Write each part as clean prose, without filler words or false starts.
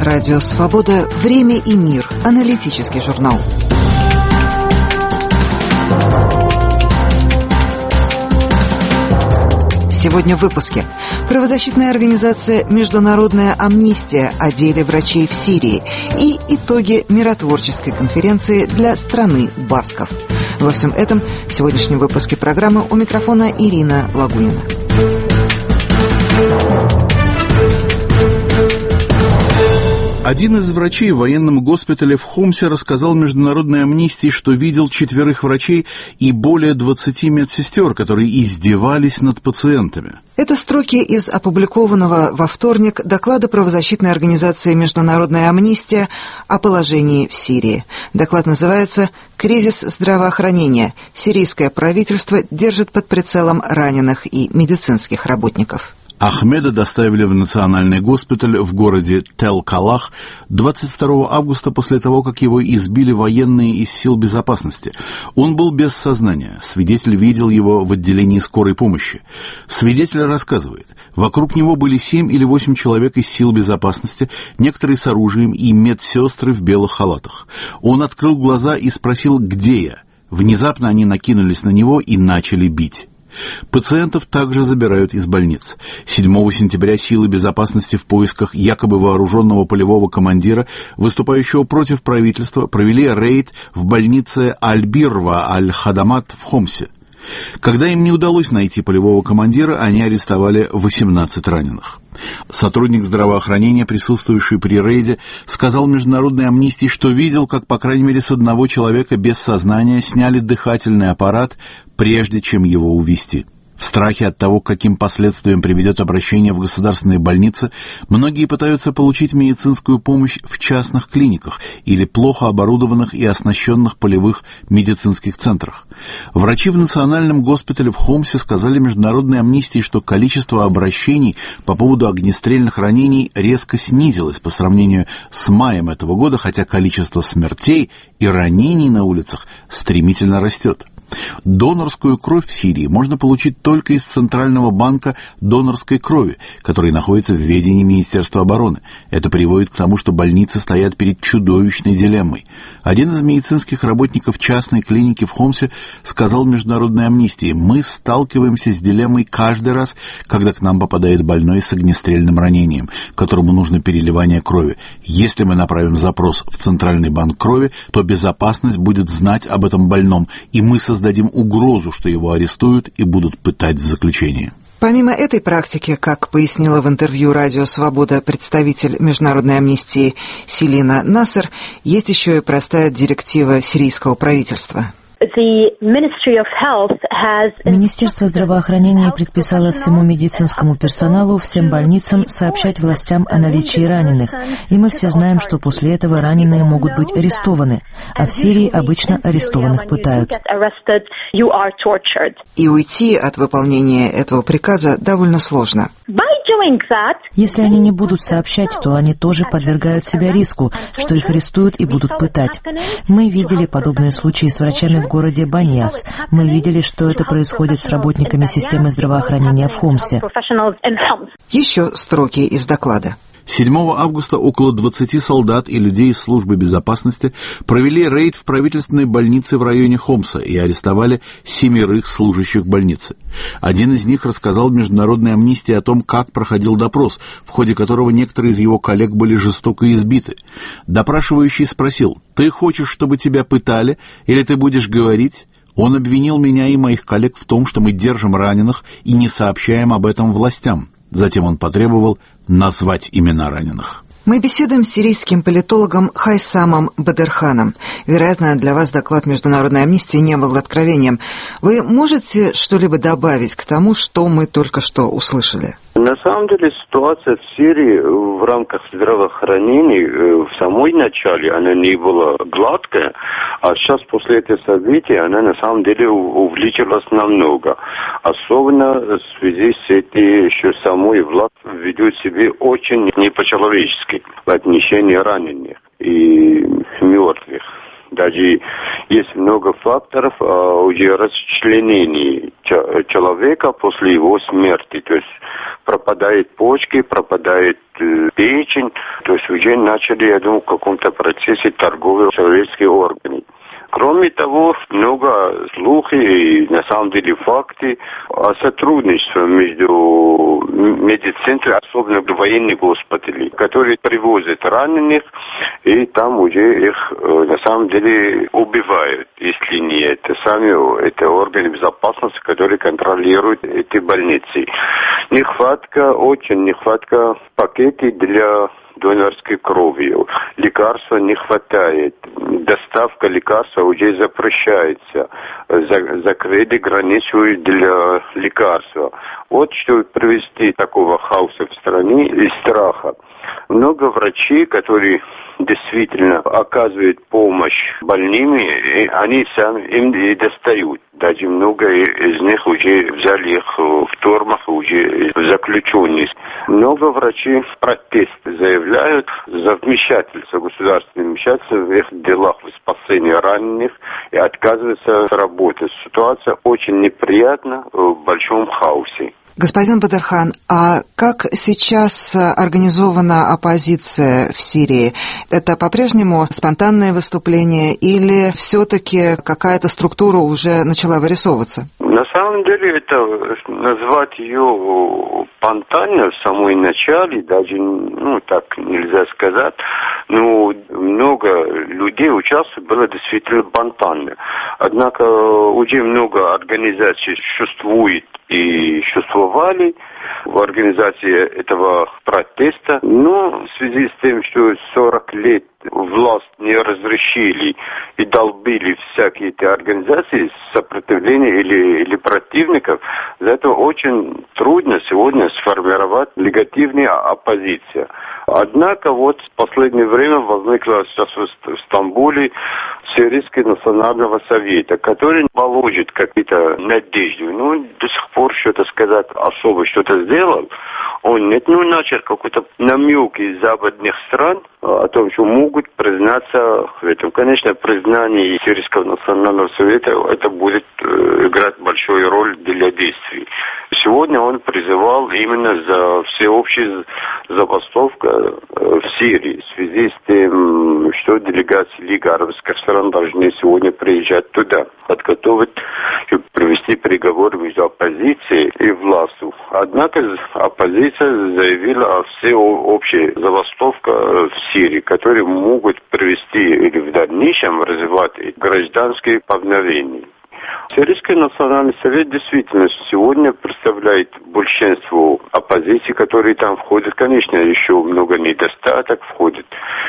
Радио «Свобода». Время и мир. Аналитический журнал. Сегодня в выпуске. Правозащитная организация «Международная амнистия» о деле врачей в Сирии и итоги миротворческой конференции для страны басков. Во всем этом в сегодняшнем выпуске программы у микрофона Ирина Лагунина. Один из врачей в военном госпитале в Хомсе рассказал Международной амнистии, что видел 4 врачей и более 20 медсестер, которые издевались над пациентами. Это строки из опубликованного во вторник доклада правозащитной организации «Международная амнистия» о положении в Сирии. Доклад называется «Кризис здравоохранения. Сирийское правительство держит под прицелом раненых и медицинских работников». Ахмеда доставили в национальный госпиталь в городе Тел-Калах 22 августа после того, как его избили военные из сил безопасности. Он был без сознания. Свидетель видел его в отделении скорой помощи. Свидетель рассказывает, вокруг него были 7 или 8 человек из сил безопасности, некоторые с оружием и медсестры в белых халатах. Он открыл глаза и спросил, где я. Внезапно они накинулись на него и начали бить. Пациентов также забирают из больниц. 7 сентября силы безопасности в поисках якобы вооруженного полевого командира, выступающего против правительства, провели рейд в больнице Аль-Бирва Аль-Хадамат в Хомсе. Когда им не удалось найти полевого командира, они арестовали 18 раненых. Сотрудник здравоохранения, присутствующий при рейде, сказал Международной амнистии, что видел, как по крайней мере с одного человека без сознания сняли дыхательный аппарат, прежде чем его увезти. В страхе от того, к каким последствиям приведет обращение в государственные больницы, многие пытаются получить медицинскую помощь в частных клиниках или плохо оборудованных и оснащенных полевых медицинских центрах. Врачи в национальном госпитале в Хомсе сказали Международной амнистии, что количество обращений по поводу огнестрельных ранений резко снизилось по сравнению с маем этого года, хотя количество смертей и ранений на улицах стремительно растет. Донорскую кровь в Сирии можно получить только из Центрального банка донорской крови, который находится в ведении Министерства обороны. Это приводит к тому, что больницы стоят перед чудовищной дилеммой. Один из медицинских работников частной клиники в Хомсе сказал Международной амнистии: «Мы сталкиваемся с дилеммой каждый раз, когда к нам попадает больной с огнестрельным ранением, которому нужно переливание крови. Если мы направим запрос в Центральный банк крови, то безопасность будет знать об этом больном, и мы создадим угрозу, что его арестуют и будут пытать в заключении». Помимо этой практики, как пояснила в интервью «Радио Свобода» представитель Международной амнистии Селина Насер, есть еще и простая директива сирийского правительства. Министерство здравоохранения предписало всему медицинскому персоналу, всем больницам сообщать властям о наличии раненых. И мы все знаем, что после этого раненые могут быть арестованы. А в Сирии обычно арестованных пытают. И уйти от выполнения этого приказа довольно сложно. Если они не будут сообщать, то они тоже подвергают себя риску, что их арестуют и будут пытать. Мы видели подобные случаи с врачами в городе Баньяс. Мы видели, что это происходит с работниками системы здравоохранения в Хомсе. Еще строки из доклада. 7 августа около 20 солдат и людей из службы безопасности провели рейд в правительственной больнице в районе Хомса и арестовали 7 служащих больницы. Один из них рассказал Международной амнистии о том, как проходил допрос, в ходе которого некоторые из его коллег были жестоко избиты. Допрашивающий спросил: «Ты хочешь, чтобы тебя пытали, или ты будешь говорить?» Он обвинил меня и моих коллег в том, что мы держим раненых и не сообщаем об этом властям. Затем он потребовал назвать имена раненых. Мы беседуем с сирийским политологом Хайсамом Бадерханом. Вероятно, для вас доклад Международной амнистии не был откровением. Вы можете что-либо добавить к тому, что мы только что услышали? На самом деле ситуация в Сирии в рамках здравоохранения в самой начале она не была гладкая, а сейчас после этих событий она на самом деле увеличилась намного. Особенно в связи с этим, что самой власть ведет себя очень не по-человечески в отношении раненых и мертвых. Даже есть много факторов уже расчленений человека после его смерти. То есть пропадают почки, пропадает печень. То есть уже начали, я думаю, в каком-то процессе торговли человеческими органами. Кроме того, много слухов и, на самом деле, факты о сотрудничестве между медцентрами, особенно военных госпиталей, которые привозят раненых, и там уже их, на самом деле, убивают, если не это. Это органы безопасности, которые контролируют эти больницы. Нехватка пакетов для донорской крови. Лекарства не хватает. Доставка лекарства уже запрещается. Закрыли границу для лекарства. Вот что привести такого хаоса в стране и страха. Много врачей, которые действительно оказывают помощь больным, и они сами им и достают. Даже много из них уже взяли их в тюрьмах, уже заключенные. Много врачей протест заявляют за вмешательство, государственное вмешательство в их делах в спасении раненых и отказываются от работы. Ситуация очень неприятна в большом хаосе. Господин Бадархан, а как сейчас организована оппозиция в Сирии? Это по-прежнему спонтанное выступление или все-таки какая-то структура уже начала вырисовываться? На самом деле, это назвать ее спонтанно в самом начале, даже, так нельзя сказать, но много людей участвовало, было действительно спонтанно. Однако уже много организаций существует и существовали в организации этого протеста, но в связи с тем, что 40 лет власть не разрешили и долбили всякие эти организации сопротивления или противников, за это очень трудно сегодня сформировать легитимную оппозицию. Однако вот в последнее время возникла сейчас в Стамбуле Сирийский национального совета, который положит какие-то надежды. До сих пор что-то сказать особо, что-то сделал. Он нет, начал какой-то намек из западных стран о том, что могут признаться в этом. Конечно, признание Сирийского национального совета это будет играть большую роль для действий. Сегодня он призывал именно за всеобщую забастовку в Сирии в связи с тем, что делегации Лиги арабских стран должны сегодня приезжать туда, подготовить и провести переговоры между оппозицией и властью. Однако оппозиция заявила о всеобщей забастовке в Сирии, которые могут привести или в дальнейшем развивать гражданские повиновения. Сирийский национальный совет действительно сегодня представляет большинство оппозиции, которые там входят. Конечно, еще много недостаток, входят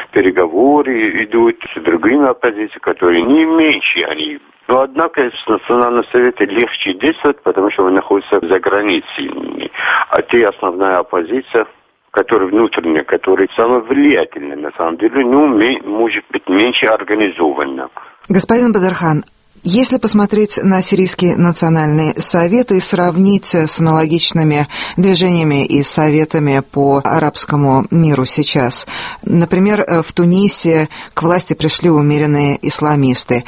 переговоры, идут с другими оппозициями, которые не меньше они. Но, однако, с Национального совета легче действовать, потому что он находится за границей. А те основная оппозиция, которая внутренняя, которая самая влиятельная, на самом деле, может быть меньше организована. Господин Бадархан, если посмотреть на Сирийский национальный совет и сравнить с аналогичными движениями и советами по арабскому миру сейчас, например, в Тунисе к власти пришли умеренные исламисты,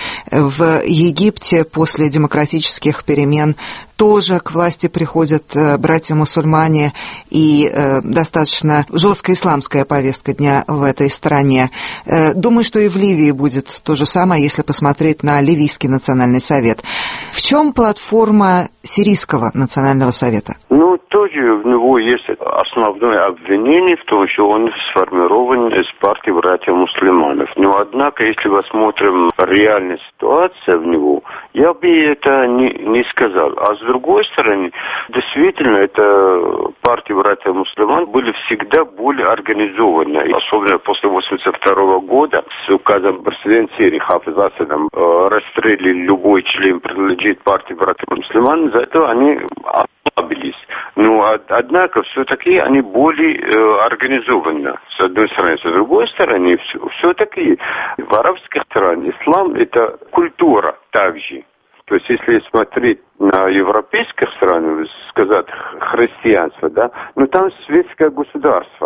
в Египте после демократических перемен тоже к власти приходят братья-мусульмане и достаточно жесткая исламская повестка дня в этой стране. Думаю, что и в Ливии будет то же самое, если посмотреть на Ливийский национальный совет. В чем платформа Сирийского национального совета? Тоже в него есть основное обвинение в том, что он сформирован из партии братьев-мусульманов. Но, однако, если мы смотрим реальную ситуацию в него, я бы это не сказал. А с другой стороны, действительно, это партии братьев-мусульман были всегда более организованы. Особенно после 1982 года с указом президента Сирии Хафиз Асадом расстрелили любой член, принадлежит партии братьев-мусульман, за это они ослабились. Но, однако, все-таки они более организованы, с одной стороны. С другой стороны, все-таки в арабских странах ислам – это культура также. То есть, если смотреть на европейских стран, сказать христианство, там светское государство.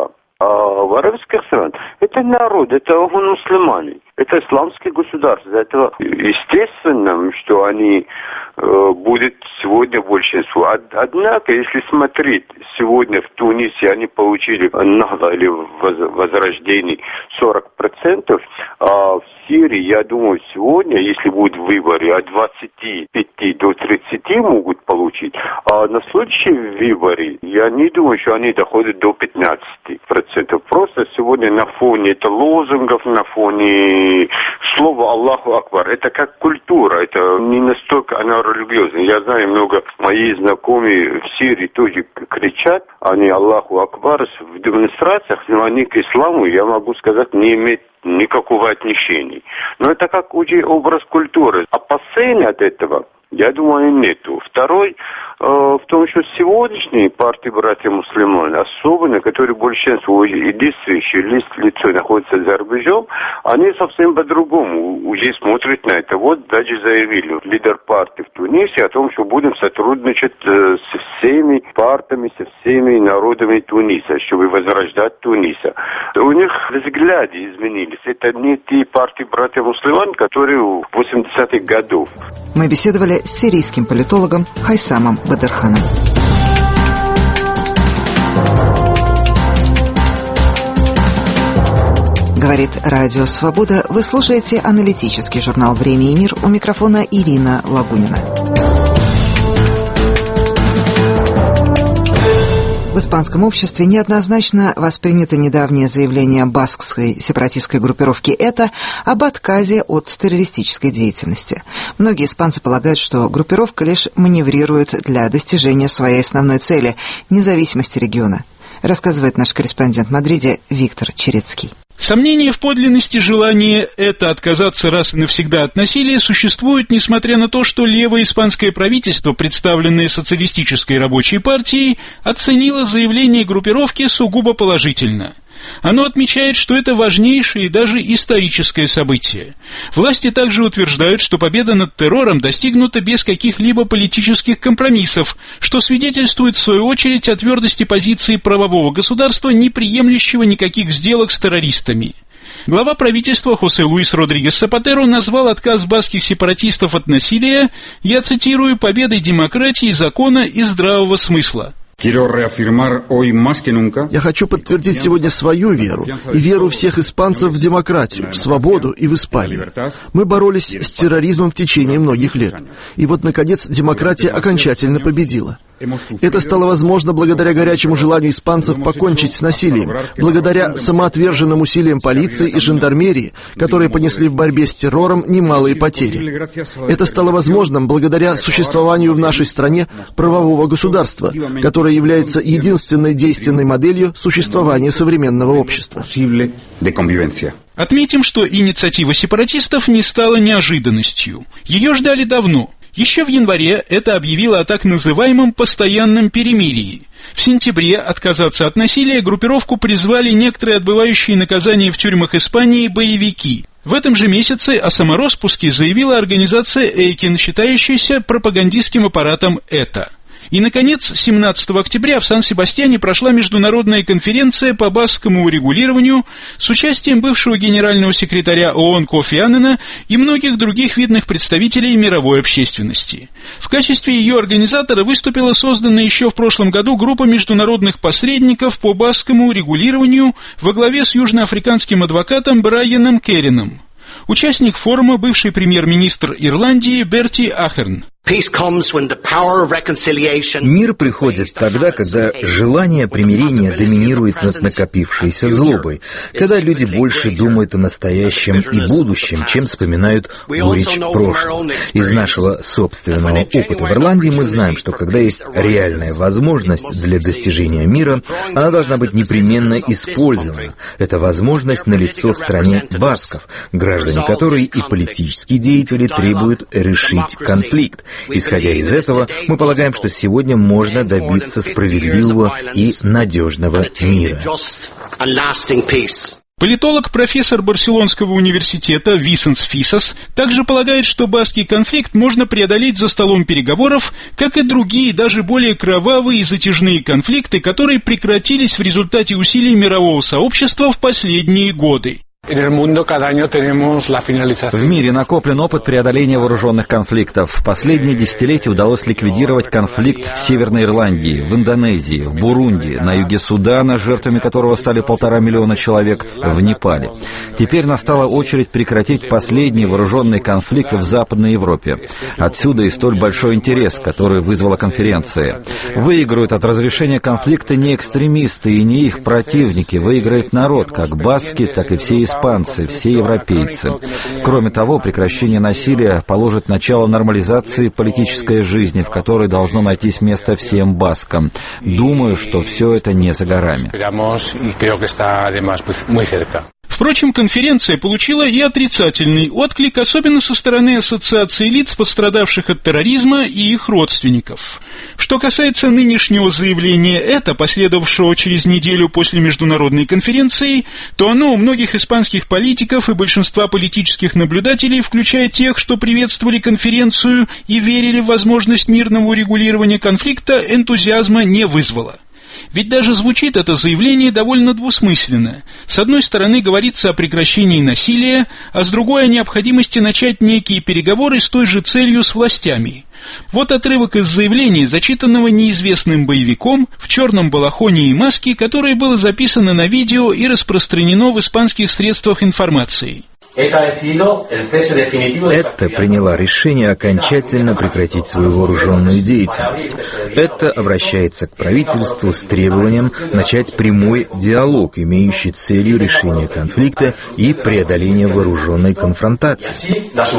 А в арабских странах это народ, это мусульмане, это исламские государства. Это естественно, что они будут сегодня большинство. Однако, если смотреть, сегодня в Тунисе они получили нахда или возрождение 40%, а в Сирии, я думаю, сегодня, если будут выборы, от 25 до 30 могут получить, а на следующие выборы, я не думаю, что они доходят до 15%. Просто сегодня на фоне это лозунгов, на фоне слова Аллаху Акбар. Это как культура, это не настолько она религиозная. Я знаю, много моих знакомых в Сирии тоже кричат, они Аллаху Акбар в демонстрациях, но они к исламу, я могу сказать, не имеют никакого отношения. Но это как уже образ культуры. Опасения от этого, я думаю, нету. Второй, в том, что сегодняшние партии братья-мусульмане, особенно, которые большинство и действующие лицо находятся за рубежом, они совсем по-другому уже смотрят на это. Вот даже заявили лидер партии в Тунисе о том, что будем сотрудничать со всеми партиями, со всеми народами Туниса, чтобы возрождать Туниса. У них взгляды изменились. Это не те партии братья-мусульман, которые в 80-х годах. Мы беседовали с сирийским политологом Хайсамом Бадырханом. Говорит Радио Свобода. Вы слушаете аналитический журнал «Время и мир». У микрофона Ирина Лагунина. В испанском обществе неоднозначно воспринято недавнее заявление баскской сепаратистской группировки «ЭТА» об отказе от террористической деятельности. Многие испанцы полагают, что группировка лишь маневрирует для достижения своей основной цели – независимости региона, рассказывает наш корреспондент в Мадриде Виктор Черецкий. Сомнения в подлинности желания «ЭТА» отказаться раз и навсегда от насилия существуют, несмотря на то, что левое испанское правительство, представленное социалистической рабочей партией, оценило заявление группировки сугубо положительно. Оно отмечает, что это важнейшее и даже историческое событие. Власти также утверждают, что победа над террором достигнута без каких-либо политических компромиссов, что свидетельствует в свою очередь о твердости позиции правового государства, не приемлющего никаких сделок с террористами. Глава правительства Хосе Луис Родригес Сапатеро назвал отказ баскских сепаратистов от насилия, я цитирую, «победой демократии, закона и здравого смысла». Я хочу подтвердить сегодня свою веру и веру всех испанцев в демократию, в свободу и в Испанию. Мы боролись с терроризмом в течение многих лет. И вот, наконец, демократия окончательно победила. Это стало возможно благодаря горячему желанию испанцев покончить с насилием, благодаря самоотверженным усилиям полиции и жандармерии, которые понесли в борьбе с террором немалые потери. Это стало возможным благодаря существованию в нашей стране правового государства, которое является единственной действенной моделью существования современного общества. Отметим, что инициатива сепаратистов не стала неожиданностью. Ее ждали давно. Еще в январе это объявило о так называемом постоянном перемирии. В сентябре отказаться от насилия группировку призвали некоторые отбывающие наказания в тюрьмах Испании боевики. В этом же месяце о самороспуске заявила организация «Эйкин», считающаяся пропагандистским аппаратом «ЭТА». И, наконец, 17 октября в Сан-Себастьяне прошла международная конференция по баскскому урегулированию с участием бывшего генерального секретаря ООН Кофи Аннана и многих других видных представителей мировой общественности. В качестве ее организатора выступила созданная еще в прошлом году группа международных посредников по баскскому урегулированию во главе с южноафриканским адвокатом Брайаном Керрином. Участник форума бывший премьер-министр Ирландии Берти Ахерн. Мир приходит тогда, когда желание примирения доминирует над накопившейся злобой, когда люди больше думают о настоящем и будущем, чем вспоминают горечь прошлого. Из нашего собственного опыта в Ирландии мы знаем, что когда есть реальная возможность для достижения мира, она должна быть непременно использована. Эта возможность налицо в стране басков, граждане которой и политические деятели требуют решить конфликт. Исходя из этого, мы полагаем, что сегодня можно добиться справедливого и надежного мира. Политолог, профессор Барселонского университета Висенс Фисас также полагает, что баскский конфликт можно преодолеть за столом переговоров, как и другие, даже более кровавые и затяжные конфликты, которые прекратились в результате усилий мирового сообщества в последние годы. В мире накоплен опыт преодоления вооруженных конфликтов. В последние десятилетия удалось ликвидировать конфликт в Северной Ирландии, в Индонезии, в Бурунди, на юге Судана, жертвами которого стали 1,5 миллиона человек, в Непале. Теперь настала очередь прекратить последний вооруженный конфликт в Западной Европе. Отсюда и столь большой интерес, который вызвала конференция. Выиграют от разрешения конфликта не экстремисты и не их противники, выиграет народ, как баски, так и все испанцы, все европейцы. Кроме того, прекращение насилия положит начало нормализации политической жизни, в которой должно найтись место всем баскам. Думаю, что все это не за горами. Впрочем, конференция получила и отрицательный отклик, особенно со стороны Ассоциации лиц, пострадавших от терроризма, и их родственников. Что касается нынешнего заявления ЭТА, последовавшего через неделю после международной конференции, то оно у многих испанских политиков и большинства политических наблюдателей, включая тех, что приветствовали конференцию и верили в возможность мирного урегулирования конфликта, энтузиазма не вызвало. Ведь даже звучит это заявление довольно двусмысленно. С одной стороны говорится о прекращении насилия, а с другой о необходимости начать некие переговоры с той же целью с властями. Вот отрывок из заявления, зачитанного неизвестным боевиком в черном балахоне и маске, которое было записано на видео и распространено в испанских средствах информации. ЭТА приняла решение окончательно прекратить свою вооруженную деятельность. ЭТА обращается к правительству с требованием начать прямой диалог, имеющий целью решения конфликта и преодоления вооруженной конфронтации.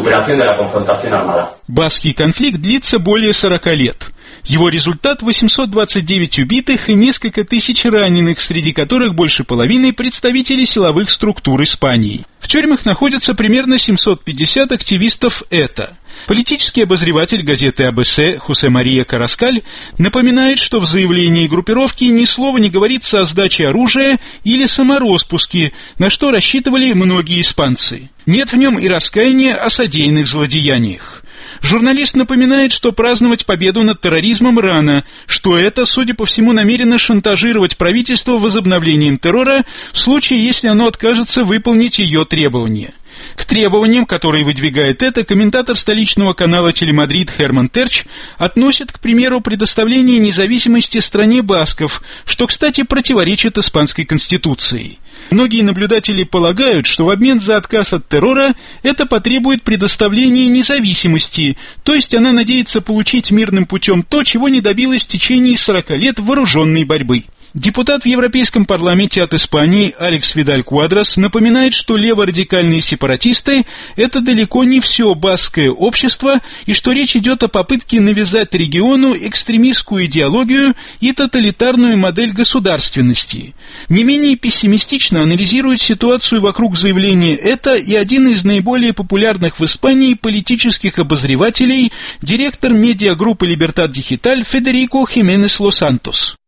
Баскский конфликт длится более 40 лет. Его результат — 829 убитых и несколько тысяч раненых, среди которых больше половины представители силовых структур Испании. В тюрьмах находятся примерно 750 активистов ЭТА. Политический обозреватель газеты АБС Хосе Мария Караскаль напоминает, что в заявлении группировки ни слова не говорится о сдаче оружия или самороспуске, на что рассчитывали многие испанцы. Нет в нем и раскаяния о содеянных злодеяниях. Журналист напоминает, что праздновать победу над терроризмом рано, что это, судя по всему, намерено шантажировать правительство возобновлением террора в случае, если оно откажется выполнить ее требования. К требованиям, которые выдвигает это, комментатор столичного канала «Телемадрид» Херман Терч относит, к примеру, предоставление независимости стране басков, что, кстати, противоречит испанской конституции. Многие наблюдатели полагают, что в обмен за отказ от террора это потребует предоставления независимости, то есть она надеется получить мирным путем то, чего не добилась в течение 40 лет вооруженной борьбы. Депутат в Европейском парламенте от Испании Алекс Видаль Куадрас напоминает, что леворадикальные сепаратисты – это далеко не все баскское общество, и что речь идет о попытке навязать региону экстремистскую идеологию и тоталитарную модель государственности. Не менее пессимистично анализирует ситуацию вокруг заявления это и один из наиболее популярных в Испании политических обозревателей, директор медиагруппы «Либертад Дигиталь» Федерико Хименес Лос-Сантос.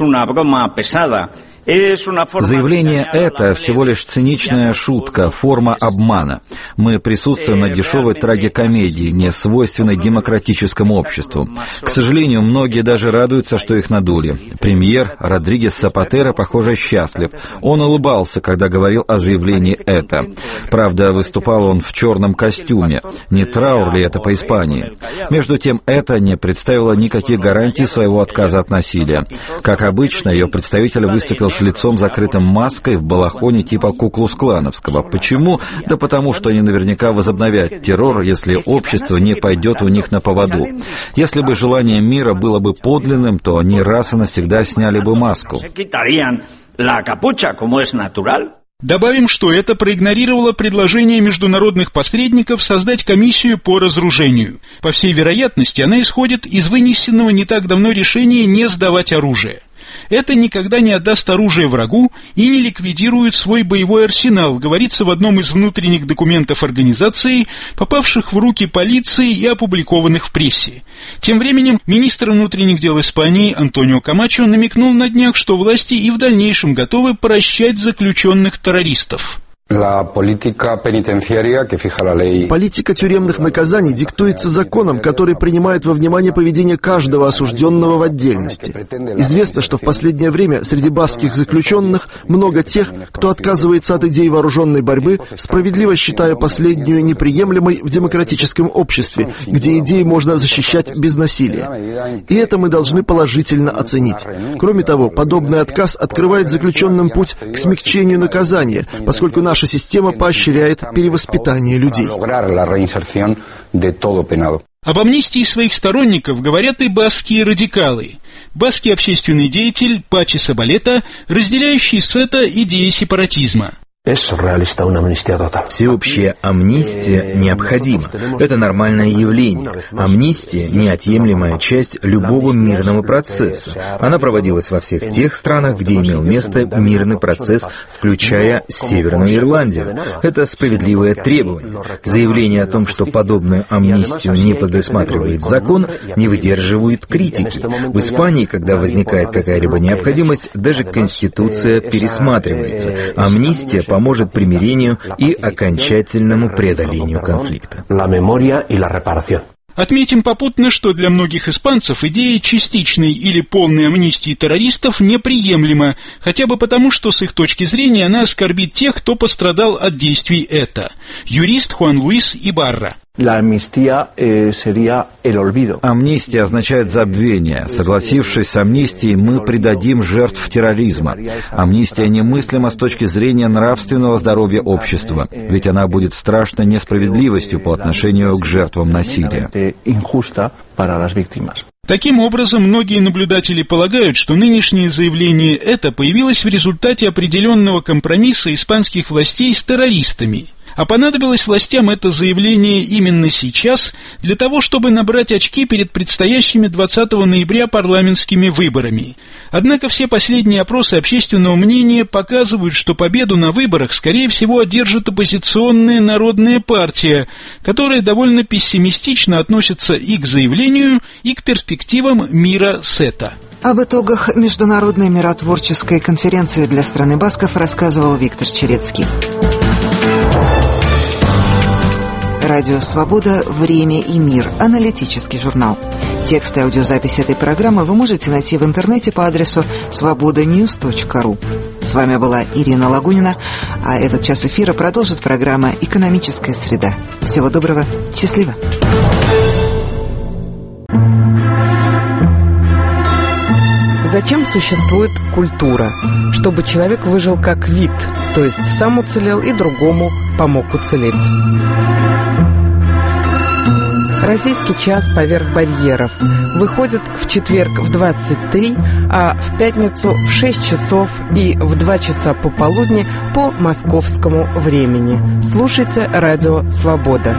Заявление «это» всего лишь циничная шутка, форма обмана. Мы присутствуем на дешевой трагикомедии, не свойственной демократическому обществу. К сожалению, многие даже радуются, что их надули. Премьер Родригес Сапатеро, похоже, счастлив. Он улыбался, когда говорил о заявлении «это». Правда, выступал он в черном костюме. Не траур ли это по Испании? Между тем, «это» не представило никаких гарантий своего отказа от насилия. Как обычно, ее представитель выступил с лицом закрытым маской в балахоне типа Ку-Клукс-клановского. Почему? Да потому, что они наверняка возобновят террор, если общество не пойдет у них на поводу. Если бы желание мира было бы подлинным, то они раз и навсегда сняли бы маску. Добавим, что это проигнорировало предложение международных посредников создать комиссию по разоружению. По всей вероятности, она исходит из вынесенного не так давно решения не сдавать оружие. Это никогда не отдаст оружие врагу и не ликвидирует свой боевой арсенал, говорится в одном из внутренних документов организации, попавших в руки полиции и опубликованных в прессе. Тем временем министр внутренних дел Испании Антонио Камачо намекнул на днях, что власти и в дальнейшем готовы прощать заключенных террористов. Политика тюремных наказаний диктуется законом, который принимает во внимание поведение каждого осужденного в отдельности. Известно, что в последнее время среди баскских заключенных много тех, кто отказывается от идей вооруженной борьбы, справедливо считая последнюю неприемлемой в демократическом обществе, где идеи можно защищать без насилия. И это мы должны положительно оценить. Кроме того, подобный отказ открывает заключенным путь к смягчению наказания, поскольку наша система поощряет перевоспитание людей. Об амнистии своих сторонников говорят и баскские радикалы. Баскский общественный деятель Пачи Сабалета, разделяющий с это идеи сепаратизма. Всеобщая амнистия необходима. Это нормальное явление. Амнистия – неотъемлемая часть любого мирного процесса. Она проводилась во всех тех странах, где имел место мирный процесс, включая Северную Ирландию. Это справедливое требование. Заявление о том, что подобную амнистию не предусматривает закон, не выдерживают критики. В Испании, когда возникает какая-либо необходимость, даже Конституция пересматривается. Амнистия поможет примирению и окончательному преодолению конфликта. Отметим попутно, что для многих испанцев идея частичной или полной амнистии террористов неприемлема, хотя бы потому, что с их точки зрения она оскорбит тех, кто пострадал от действий ETA. Юрист Хуан Луис Ибарра. Амнистия означает забвение. Согласившись с амнистией, мы предадим жертв терроризма. Амнистия немыслима с точки зрения нравственного здоровья общества, ведь она будет страшной несправедливостью по отношению к жертвам насилия. Таким образом, многие наблюдатели полагают, что нынешнее заявление ETA появилось в результате определенного компромисса испанских властей с террористами. А понадобилось властям это заявление именно сейчас, для того, чтобы набрать очки перед предстоящими 20 ноября парламентскими выборами. Однако все последние опросы общественного мнения показывают, что победу на выборах, скорее всего, одержит оппозиционная Народная партия, которая довольно пессимистично относится и к заявлению, и к перспективам мира с ETA. Об итогах Международной миротворческой конференции для страны басков рассказывал Виктор Черецкий. Радио «Свобода. Время и мир». Аналитический журнал. Текст и аудиозапись этой программы вы можете найти в интернете по адресу svobodanews.ru. С вами была Ирина Лагунина, а этот час эфира продолжит программа «Экономическая среда». Всего доброго. Счастливо. Зачем существует культура? Чтобы человек выжил как вид, то есть сам уцелел и другому помог уцелеть. Российский час поверх барьеров выходит в четверг в 23, а в пятницу в 6 часов и в 2 часа пополудни по московскому времени. Слушайте Радио «Свобода».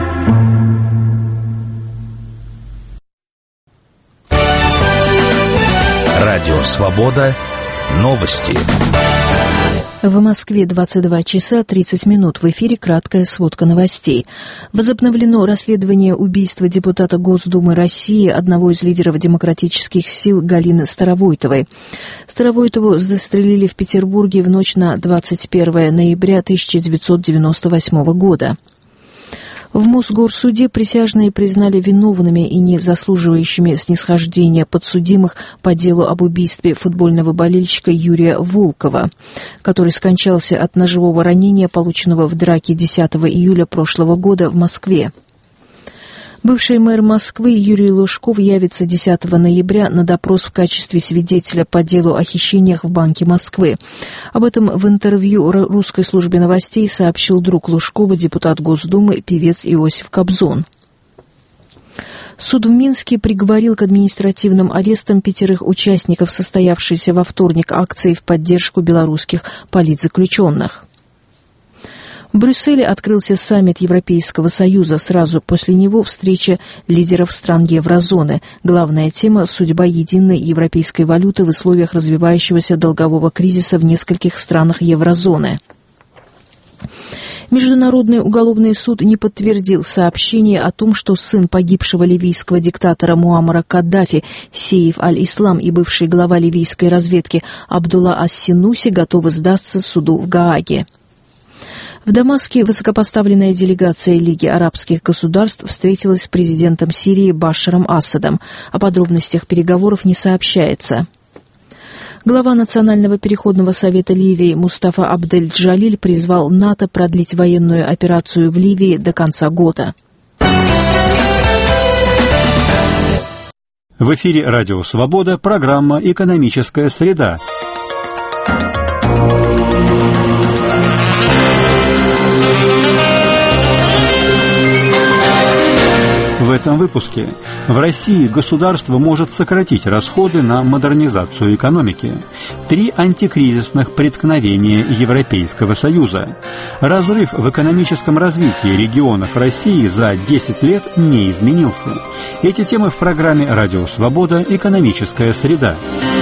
Радио «Свобода». Новости. В Москве 22 часа 30 минут. В эфире краткая сводка новостей. Возобновлено расследование убийства депутата Госдумы России, одного из лидеров демократических сил Галины Старовойтовой. Старовойтову застрелили в Петербурге в ночь на 21 ноября 1998 года. В Мосгорсуде присяжные признали виновными и не заслуживающими снисхождения подсудимых по делу об убийстве футбольного болельщика Юрия Волкова, который скончался от ножевого ранения, полученного в драке 10 июля прошлого года в Москве. Бывший мэр Москвы Юрий Лужков явится 10 ноября на допрос в качестве свидетеля по делу о хищениях в Банке Москвы. Об этом в интервью русской службе новостей сообщил друг Лужкова, депутат Госдумы, певец Иосиф Кобзон. Суд в Минске приговорил к административным арестам 5 участников состоявшейся во вторник акции в поддержку белорусских политзаключенных. В Брюсселе открылся саммит Европейского Союза. Сразу после него встреча лидеров стран еврозоны. Главная тема – судьба единой европейской валюты в условиях развивающегося долгового кризиса в нескольких странах еврозоны. Международный уголовный суд не подтвердил сообщение о том, что сын погибшего ливийского диктатора Муаммара Каддафи, Сейф аль-Ислам и бывший глава ливийской разведки Абдулла ас-Синуси готовы сдаться суду в Гааге. В Дамаске высокопоставленная делегация Лиги арабских государств встретилась с президентом Сирии Башаром Асадом. О подробностях переговоров не сообщается. Глава Национального переходного совета Ливии Мустафа Абдель-Джалиль призвал НАТО продлить военную операцию в Ливии до конца года. В эфире «Радио Свобода», программа «Экономическая среда». В этом выпуске. В России государство может сократить расходы на модернизацию экономики. 3 антикризисных преткновения Европейского Союза. Разрыв в экономическом развитии регионов России за 10 лет не изменился. Эти темы в программе «Радио Свобода. Экономическая среда».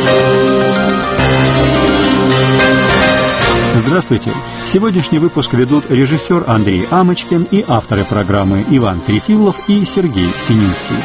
Здравствуйте! Сегодняшний выпуск ведут режиссер Андрей Амочкин и авторы программы Иван Трефилов и Сергей Сининский.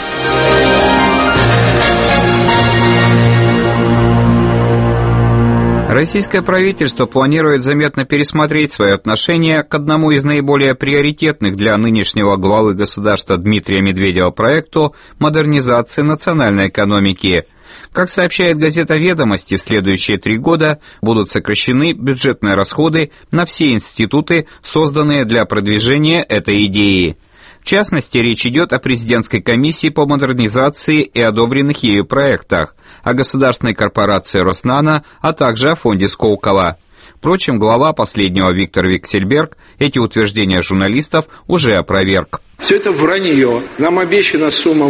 Российское правительство планирует заметно пересмотреть свое отношение к одному из наиболее приоритетных для нынешнего главы государства Дмитрия Медведева проекту модернизации национальной экономики. Как сообщает газета «Ведомости», в следующие 3 года будут сокращены бюджетные расходы на все институты, созданные для продвижения этой идеи. В частности, речь идет о президентской комиссии по модернизации и одобренных ею проектах, о государственной корпорации «Роснано», а также о фонде Сколково. Впрочем, глава последнего Виктор Вексельберг эти утверждения журналистов уже опроверг. Все это вранье. Нам обещана сумма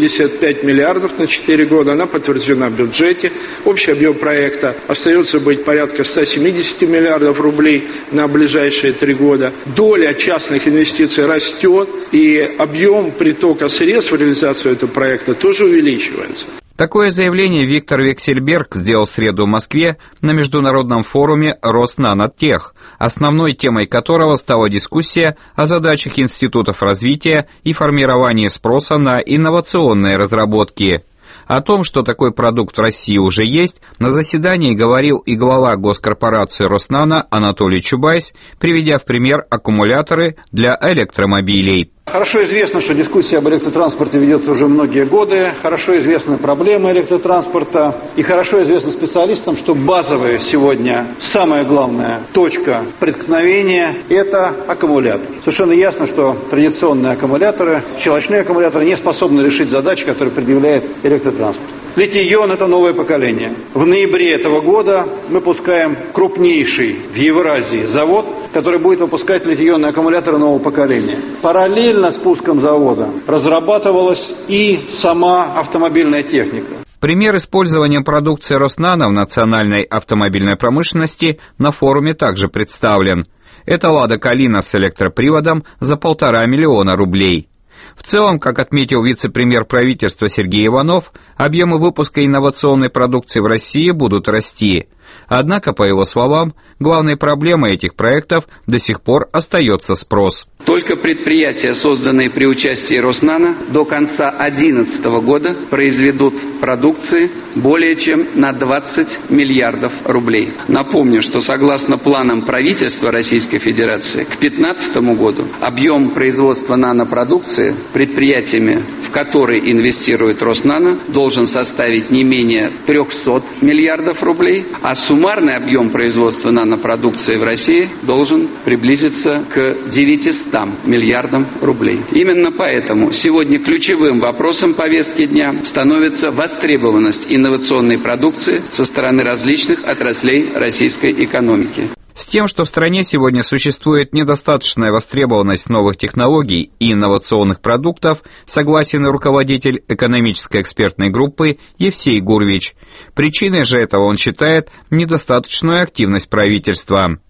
85 миллиардов на 4 года, она подтверждена в бюджете. Общий объем проекта остается быть порядка 170 миллиардов рублей на ближайшие 3 года. Доля частных инвестиций растет, и объем притока средств в реализацию этого проекта тоже увеличивается. Такое заявление Виктор Вексельберг сделал в среду в Москве на международном форуме «Роснанотех», основной темой которого стала дискуссия о задачах институтов развития и формировании спроса на инновационные разработки. О том, что такой продукт в России уже есть, на заседании говорил и глава госкорпорации «Роснано» Анатолий Чубайс, приведя в пример аккумуляторы для электромобилей. Хорошо известно, что дискуссия об электротранспорте ведется уже многие годы, хорошо известны проблемы электротранспорта, и хорошо известно специалистам, что базовая сегодня, самая главная точка преткновения – это аккумулятор. Совершенно ясно, что традиционные аккумуляторы, щелочные аккумуляторы не способны решить задачи, которые предъявляет электротранспорт. Литий-ион – это новое поколение. В ноябре этого года мы пускаем крупнейший в Евразии завод, который будет выпускать литий-ионные аккумуляторы нового поколения. Параллельно с пуском завода разрабатывалась и сама автомобильная техника. Пример использования продукции «Роснано» в национальной автомобильной промышленности на форуме также представлен. Это «Лада Калина» с электроприводом за 1,5 миллиона рублей. В целом, как отметил вице-премьер правительства Сергей Иванов, объемы выпуска инновационной продукции в России будут расти. Однако, по его словам, главной проблемой этих проектов до сих пор остается спрос. Только предприятия, созданные при участии Роснано, до конца 2011 года произведут продукции более чем на 20 миллиардов рублей. Напомню, что согласно планам правительства Российской Федерации, к 2015 году объем производства нанопродукции предприятиями, в которые инвестирует Роснано, должен составить не менее 300 миллиардов рублей, а суммарный объем производства нанопродукции в России должен приблизиться к 900 миллиардам рублей. Именно поэтому сегодня ключевым вопросом повестки дня становится востребованность инновационной продукции со стороны различных отраслей российской экономики. С тем, что в стране сегодня существует недостаточная востребованность новых технологий и инновационных продуктов, согласен и руководитель экономической экспертной группы Евсей Гурвич. Причиной же этого он считает недостаточную активность правительства.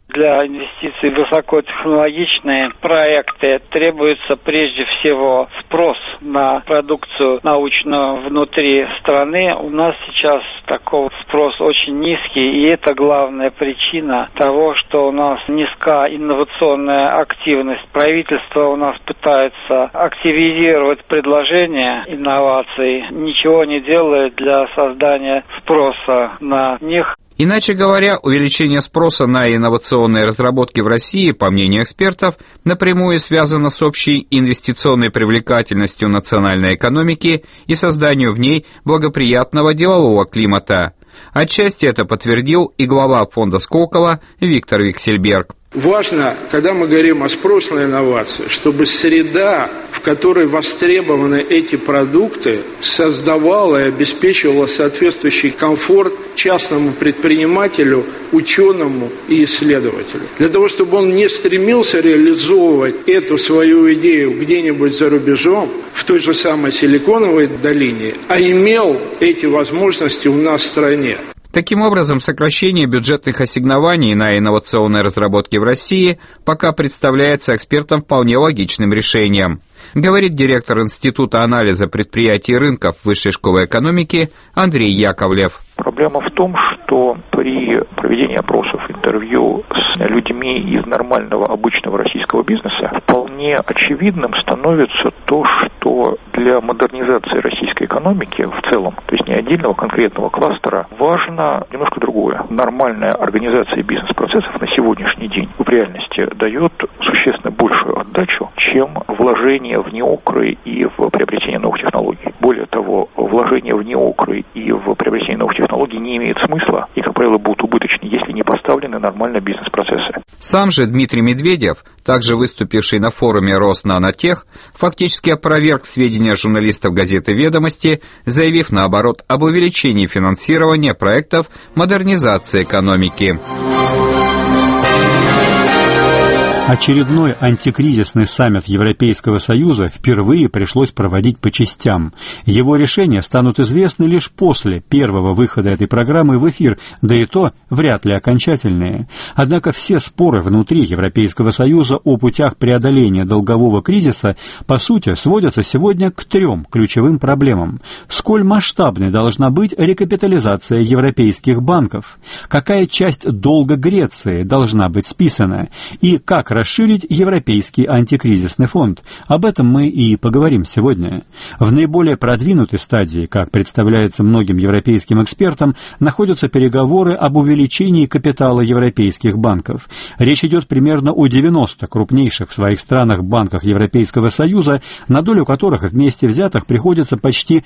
Для инвестиций в высокотехнологичные проекты требуется прежде всего спрос на продукцию научную внутри страны. У нас сейчас такой спрос очень низкий, и это главная причина того, что у нас низка инновационная активность. Правительство у нас пытается активизировать предложения инноваций, ничего не делает для создания спроса на них. Иначе говоря, увеличение спроса на инновационные разработки в России, по мнению экспертов, напрямую связано с общей инвестиционной привлекательностью национальной экономики и созданию в ней благоприятного делового климата. Отчасти это подтвердил и глава фонда Сколково Виктор Виксельберг. Важно, когда мы говорим о спросе на инновации, чтобы среда, в которой востребованы эти продукты, создавала и обеспечивала соответствующий комфорт частному предпринимателю, ученому и исследователю. Для того, чтобы он не стремился реализовывать эту свою идею где-нибудь за рубежом, в той же самой Силиконовой долине, а имел эти возможности у нас в стране. Таким образом, сокращение бюджетных ассигнований на инновационные разработки в России пока представляется экспертам вполне логичным решением, говорит директор Института анализа предприятий и рынков Высшей школы экономики Андрей Яковлев. Проблема в том, что при проведении опросов, интервью с людьми из нормального, обычного российского бизнеса вполне очевидным становится то, что для модернизации российской экономики в целом, то есть не отдельного конкретного кластера, важно немножко другое. Нормальная организация бизнес-процессов на сегодняшний день в реальности дает существенно большую отдачу, чем вложение в неокры и в приобретение новых технологий. Более того, вложение в неокры и в приобретение новых технологий не имеет смысла и, как правило, будут убыточны, если не поставлены нормально бизнес-процессы. Сам же Дмитрий Медведев, также выступивший на форуме Роснанотех, фактически опроверг сведения журналистов газеты «Ведомости», заявив наоборот об увеличении финансирования проектов модернизации экономики. Очередной антикризисный саммит Европейского Союза впервые пришлось проводить по частям. Его решения станут известны лишь после первого выхода этой программы в эфир, да и то вряд ли окончательные. Однако все споры внутри Европейского Союза о путях преодоления долгового кризиса, по сути, сводятся сегодня к трем ключевым проблемам. Сколь масштабной должна быть рекапитализация европейских банков? Какая часть долга Греции должна быть списана? И как расширить Европейский антикризисный фонд? Об этом мы и поговорим сегодня. В наиболее продвинутой стадии, как представляется многим европейским экспертам, находятся переговоры об увеличении капитала европейских банков. Речь идет примерно о 90 крупнейших в своих странах банках Европейского Союза, на долю которых вместе взятых приходится почти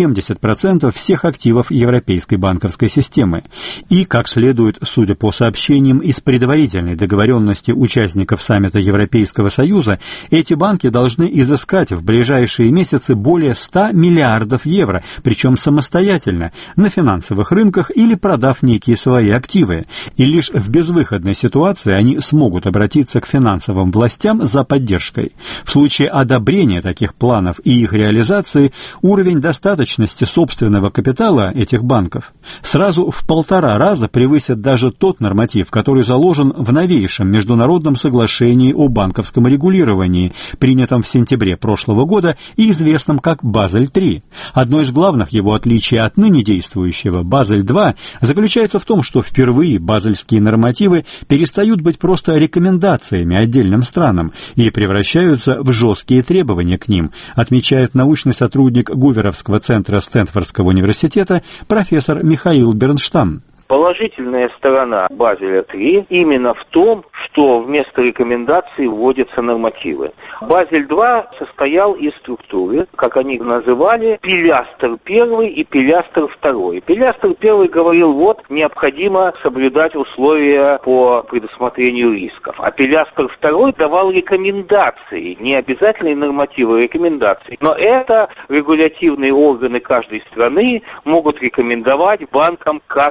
70% всех активов европейской банковской системы. И, как следует, судя по сообщениям из предварительной договоренности участников саммита Европейского Союза, эти банки должны изыскать в ближайшие месяцы более 100 миллиардов евро, причем самостоятельно, на финансовых рынках или продав некие свои активы. И лишь в безвыходной ситуации они смогут обратиться к финансовым властям за поддержкой. В случае одобрения таких планов и их реализации уровень достаточности собственного капитала этих банков сразу в 1,5 раза превысит даже тот норматив, который заложен в новейшем международном соглашении о банковском регулировании, принятом в сентябре прошлого года и известном как Базель-3. Одно из главных его отличий от ныне действующего Базель-2 заключается в том, что впервые базельские нормативы перестают быть просто рекомендациями отдельным странам и превращаются в жесткие требования к ним, отмечает научный сотрудник Гуверовского центра Стэнфордского университета профессор Михаил Бернштам. Положительная сторона Базеля-3 именно в том, что вместо рекомендаций вводятся нормативы. Базель-2 состоял из структуры, как они называли, пилястр первый и пилястр второй. Пилястр первый говорил, вот, необходимо соблюдать условия по предусмотрению рисков. А пилястр второй давал рекомендации, не обязательные нормативы, а рекомендации. Но это регулятивные органы каждой страны могут рекомендовать банкам как некое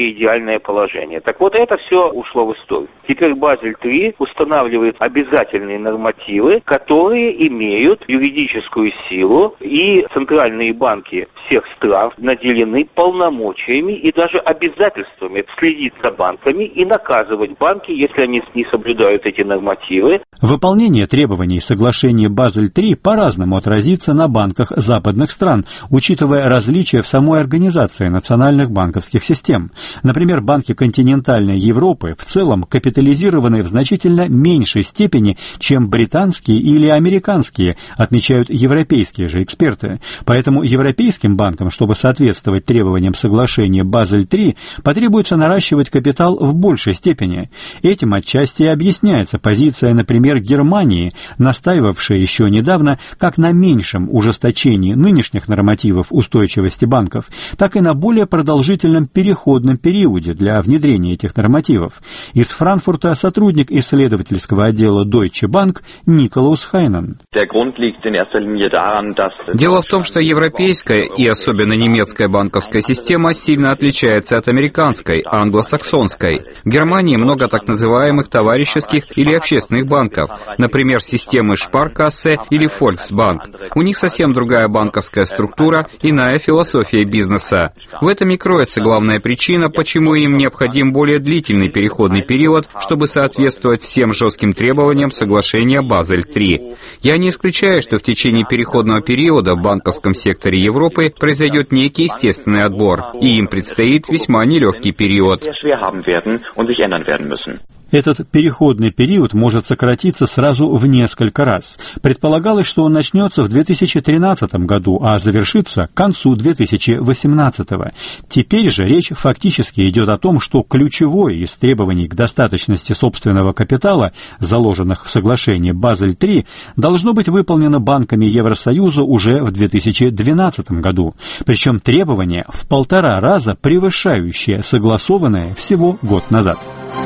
более идеальное положение. Так вот, это все ушло в историю. Теперь Базель-3 устанавливает обязательные нормативы, которые имеют юридическую силу, и центральные банки всех стран наделены полномочиями и даже обязательствами следить за банками и наказывать банки, если они не соблюдают эти нормативы. Выполнение требований соглашения Базель-3 по-разному отразится на банках западных стран, учитывая различия в самой организации национальных банковских систем. Например, банки континентальной Европы в целом капитализированы в значительно меньшей степени, чем британские или американские, отмечают европейские же эксперты. Поэтому европейским банкам, чтобы соответствовать требованиям соглашения Базель-3, потребуется наращивать капитал в большей степени. Этим отчасти и объясняется позиция, например, Германии, настаивавшая еще недавно как на меньшем ужесточении нынешних нормативов устойчивости банков, так и на более продолжительном переходном периоде для внедрения этих нормативов. Из Франкфурта сотрудник исследовательского отдела Deutsche Bank Николаус Хайнен. Дело в том, что европейская и особенно немецкая банковская система сильно отличается от американской, англосаксонской. В Германии много так называемых товарищеских или общественных банков, например, системы Sparkasse или Volksbank. У них совсем другая банковская структура, иная философия бизнеса. В этом и кроется главная причина, почему им необходим более длительный переходный период, чтобы соответствовать всем жестким требованиям соглашения Базель-3. Я не исключаю, что в течение переходного периода в банковском секторе Европы произойдет некий естественный отбор, и им предстоит весьма нелегкий период. Этот переходный период может сократиться сразу в несколько раз. Предполагалось, что он начнется в 2013 году, а завершится к концу 2018. Теперь же речь фактически идет о том, что ключевое из требований к достаточности собственного капитала, заложенных в соглашении Базель-3, должно быть выполнено банками Евросоюза уже в 2012 году. Причем требование в 1,5 раза превышающее согласованное всего год назад.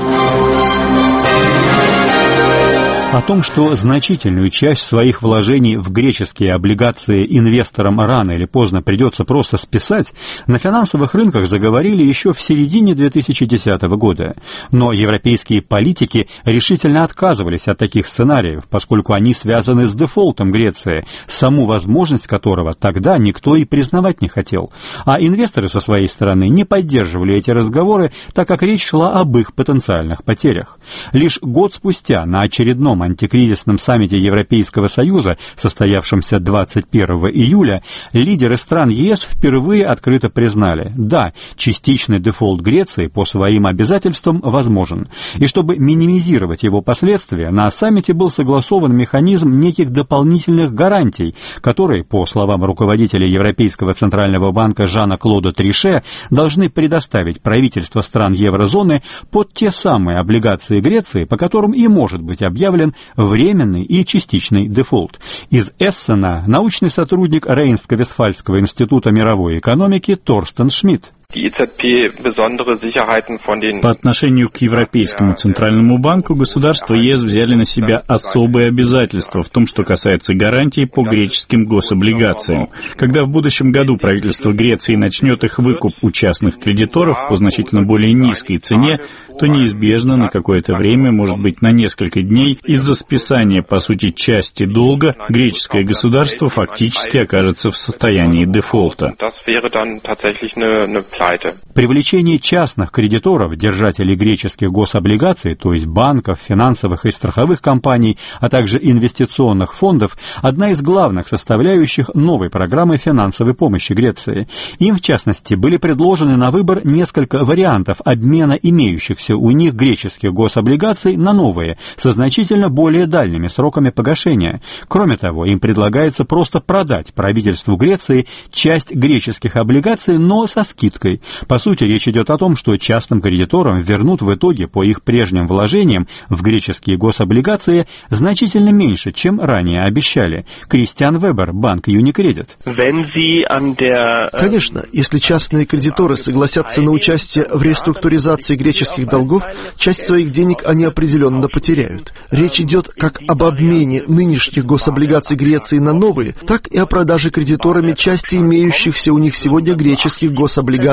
О том, что значительную часть своих вложений в греческие облигации инвесторам рано или поздно придется просто списать, на финансовых рынках заговорили еще в середине 2010 года. Но европейские политики решительно отказывались от таких сценариев, поскольку они связаны с дефолтом Греции, саму возможность которого тогда никто и признавать не хотел. А инвесторы со своей стороны не поддерживали эти разговоры, так как речь шла об их потенциальных потерях. Лишь год спустя на очередном антикризисном саммите Европейского Союза, состоявшемся 21 июля, лидеры стран ЕС впервые открыто признали: да, частичный дефолт Греции по своим обязательствам возможен. И чтобы минимизировать его последствия, на саммите был согласован механизм неких дополнительных гарантий, которые, по словам руководителя Европейского Центрального банка Жана-Клода Трише, должны предоставить правительства стран еврозоны под те самые облигации Греции, по которым и может быть объявлен временный и частичный дефолт. Из Эссена научный сотрудник Рейнско-Вестфальского института мировой экономики Торстен Шмидт. По отношению к Европейскому Центральному банку государства ЕС взяли на себя особые обязательства в том, что касается гарантий по греческим гособлигациям. Когда в будущем году правительство Греции начнет их выкуп у частных кредиторов по значительно более низкой цене, то неизбежно на какое-то время, может быть на несколько дней, из-за списания, по сути, части долга, греческое государство фактически окажется в состоянии дефолта. Привлечение частных кредиторов, держателей греческих гособлигаций, то есть банков, финансовых и страховых компаний, а также инвестиционных фондов, одна из главных составляющих новой программы финансовой помощи Греции. Им, в частности, были предложены на выбор несколько вариантов обмена имеющихся у них греческих гособлигаций на новые, со значительно более дальними сроками погашения. Кроме того, им предлагается просто продать правительству Греции часть греческих облигаций, но со скидкой. По сути, речь идет о том, что частным кредиторам вернут в итоге по их прежним вложениям в греческие гособлигации значительно меньше, чем ранее обещали. Кристиан Вебер, банк Юникредит. Конечно, если частные кредиторы согласятся на участие в реструктуризации греческих долгов, часть своих денег они определенно потеряют. Речь идет как об обмене нынешних гособлигаций Греции на новые, так и о продаже кредиторами части имеющихся у них сегодня греческих гособлигаций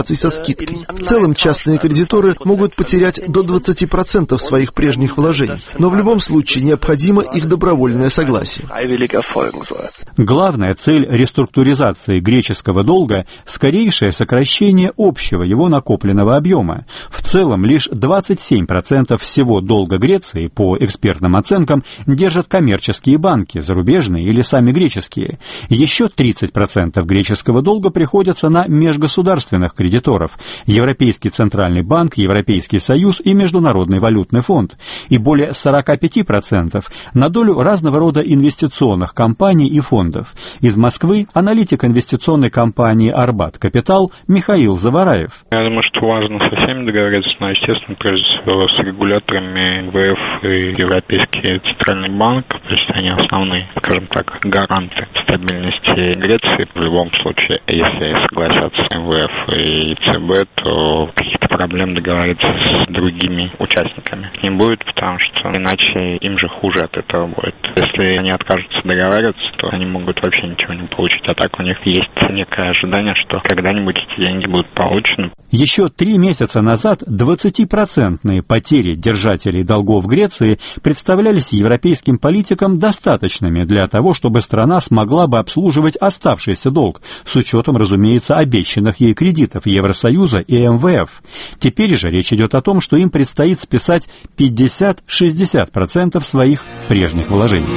облигаций со скидкой. В целом частные кредиторы могут потерять до 20% своих прежних вложений, но в любом случае необходимо их добровольное согласие. Главная цель реструктуризации греческого долга – скорейшее сокращение общего его накопленного объема. В целом лишь 27% всего долга Греции, по экспертным оценкам, держат коммерческие банки, зарубежные или сами греческие. Еще 30% греческого долга приходится на межгосударственных кредиторов – Европейский Центральный банк, Европейский Союз и Международный валютный фонд. И более 45% на долю разного рода инвестиционных компаний и фондов. Из Москвы аналитик инвестиционной компании «Арбат Капитал» Михаил Завараев. Я думаю, что важно со всеми договориться, но, естественно, прежде всего с регуляторами МВФ и Европейский Центральный банк, то есть они основные, скажем так, гаранты стабильности Греции. В любом случае, если согласятся МВФ и ЦБ, то каких-то проблем договориться с другими участниками не будет, потому что иначе им же хуже от этого будет. Если они откажутся договариваться, то они могут вообще ничего не получить. А так у них есть некое ожидание, что когда-нибудь эти деньги будут получены. Еще 3 месяца назад 20% потери держателей долгов Греции представлялись европейским политикам достаточными для того, чтобы страна смогла бы обслуживать оставшийся долг, с учетом, разумеется, обещанных ей кредитов Евросоюза и МВФ. Теперь же речь идет о том, что им предстоит списать 50-60% своих прежних вложений.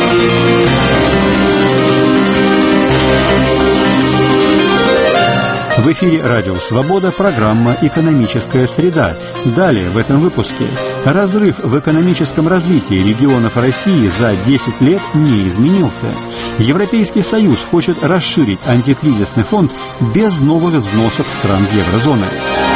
В эфире «Радио Свобода» программа «Экономическая среда». Далее в этом выпуске. Разрыв в экономическом развитии регионов России за 10 лет не изменился. Европейский Союз хочет расширить антикризисный фонд без новых взносов стран еврозоны.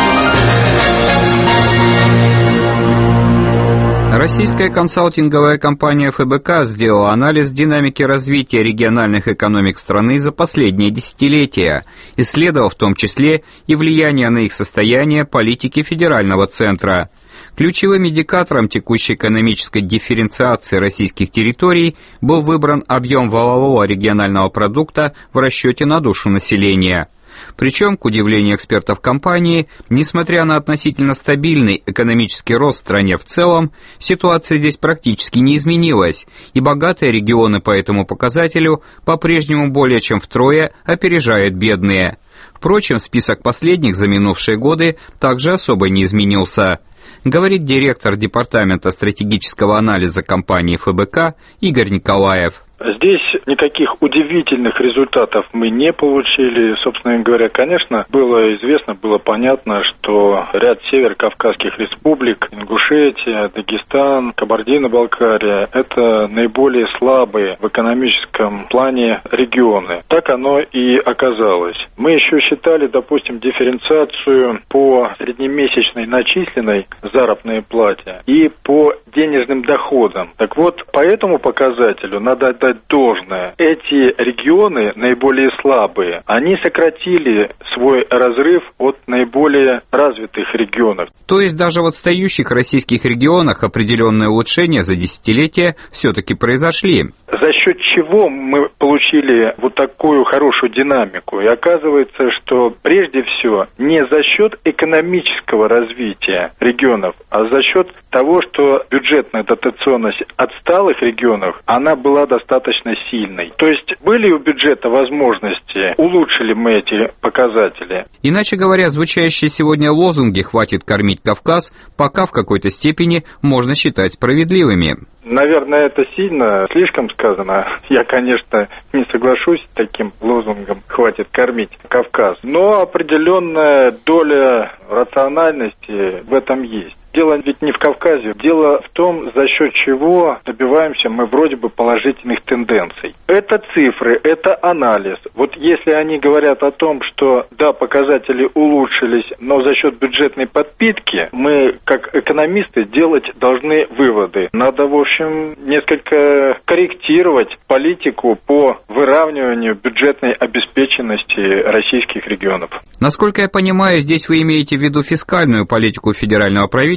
Российская консалтинговая компания ФБК сделала анализ динамики развития региональных экономик страны за последние десятилетия, исследовав в том числе и влияние на их состояние политики федерального центра. Ключевым индикатором текущей экономической дифференциации российских территорий был выбран объем валового регионального продукта в расчете на душу населения. Причем, к удивлению экспертов компании, несмотря на относительно стабильный экономический рост в стране в целом, ситуация здесь практически не изменилась, и богатые регионы по этому показателю по-прежнему более чем втрое опережают бедные. Впрочем, список последних за минувшие годы также особо не изменился, говорит директор департамента стратегического анализа компании ФБК Игорь Николаев. Здесь никаких удивительных результатов мы не получили. Собственно говоря, конечно, было известно, было понятно, что ряд северокавказских республик, Ингушетия, Дагестан, Кабардино-Балкария – это наиболее слабые в экономическом плане регионы. Так оно и оказалось. Мы еще считали, допустим, дифференциацию по среднемесячной начисленной заработной плате и по денежным доходам. Так вот, по этому показателю надо отдать должное. Эти регионы, наиболее слабые, они сократили свой разрыв от наиболее развитых регионов. То есть даже в отстающих российских регионах определенные улучшения за десятилетия все-таки произошли. За счет чего мы получили вот такую хорошую динамику? И оказывается, что прежде всего не за счет экономического развития регионов, а за счет того, что бюджетная дотационность отсталых регионов, она была достаточно сильной. То есть были у бюджета возможности, улучшили мы эти показатели. Иначе говоря, звучащие сегодня лозунги «Хватит кормить Кавказ» пока в какой-то степени можно считать справедливыми. Наверное, это слишком сказано. Я, конечно, не соглашусь с таким лозунгом «Хватит кормить Кавказ». Но определенная доля рациональности в этом есть. Дело ведь не в Кавказе. Дело в том, за счет чего добиваемся мы вроде бы положительных тенденций. Это цифры, это анализ. Вот если они говорят о том, что да, показатели улучшились, но за счет бюджетной подпитки, мы, как экономисты, делать должны выводы. Надо, в общем, несколько корректировать политику по выравниванию бюджетной обеспеченности российских регионов. Насколько я понимаю, здесь вы имеете в виду фискальную политику федерального правительства,